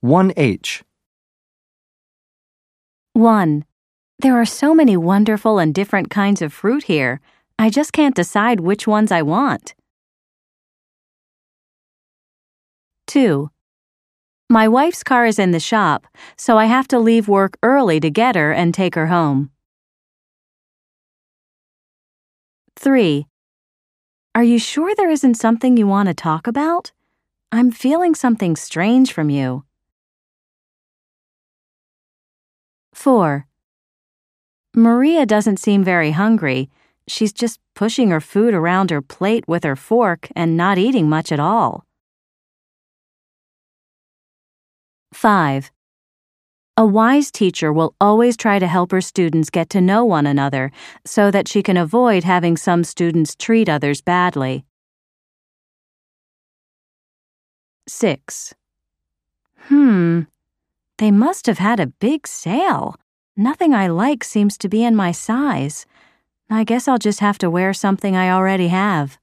1H. 1. There are so many wonderful and different kinds of fruit here. I just can't decide which ones I want. 2. My wife's car is in the shop, so I have to leave work early to get her and take her home. 3. Are you sure there isn't something you want to talk about? I'm feeling something strange from you. 4. Maria doesn't seem very hungry. She's just pushing her food around her plate with her fork and not eating much at all. 5. A wise teacher will always try to help her students get to know one another so that she can avoid having some students treat others badly. 6. They must have had a big sale. Nothing I like seems to be in my size. I guess I'll just have to wear something I already have.